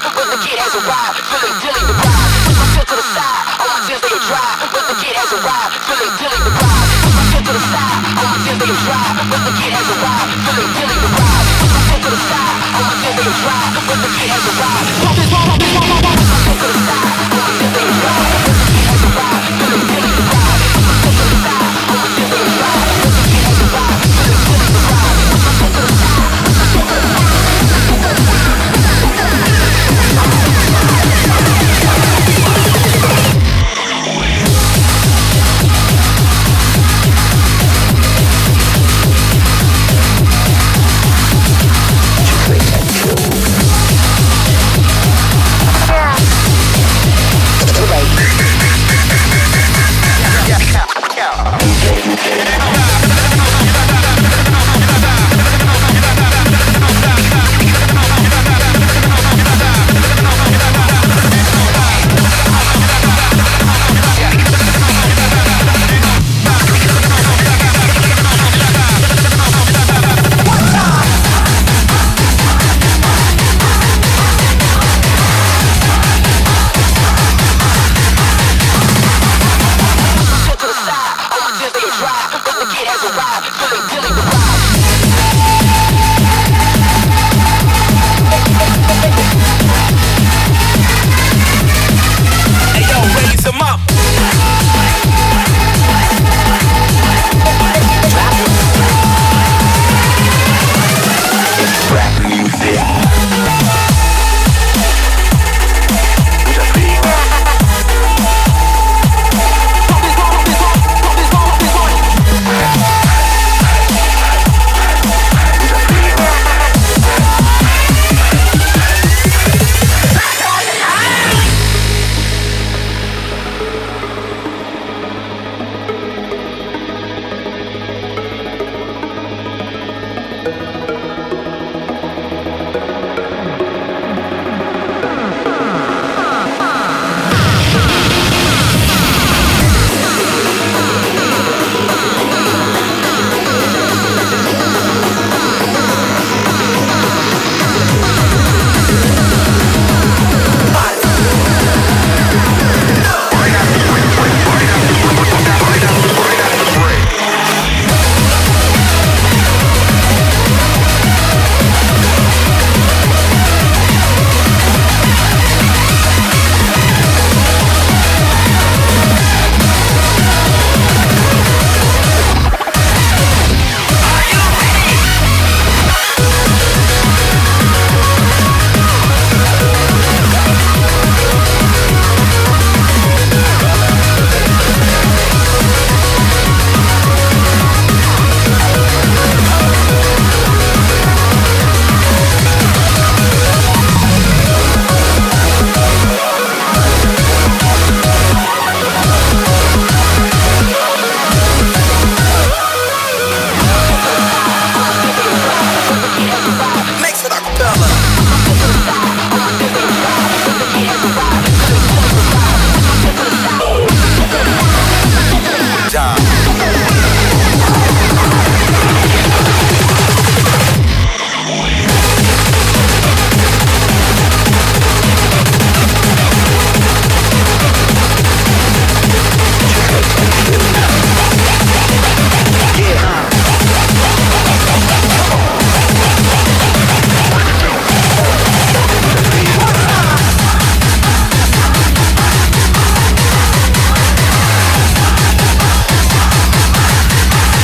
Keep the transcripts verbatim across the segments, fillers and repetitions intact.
when the kid has arrived, feeling dilly the ride. Push my foot to the side, all my tears they are dry, when the kid has arrived, feeling dilly the ride. Push my foot to the side, all my tears they are dry, when the kid has arrived, feeling dilly the ride. Push my foot to the side, all my tears they are dry, when the kid has arrived. Pump this, pump this, pump, pump, pump. Push my foot to the side, all my tears they are dry, when the kid has arrived, feeling dilly the ride. Push my foot to the side, all my tears they are dry, when the kid has arrived, feeling dilly the ride. Push my foot to the side, push my foot to the side.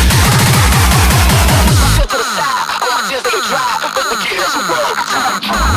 Drive, but the kid has a world.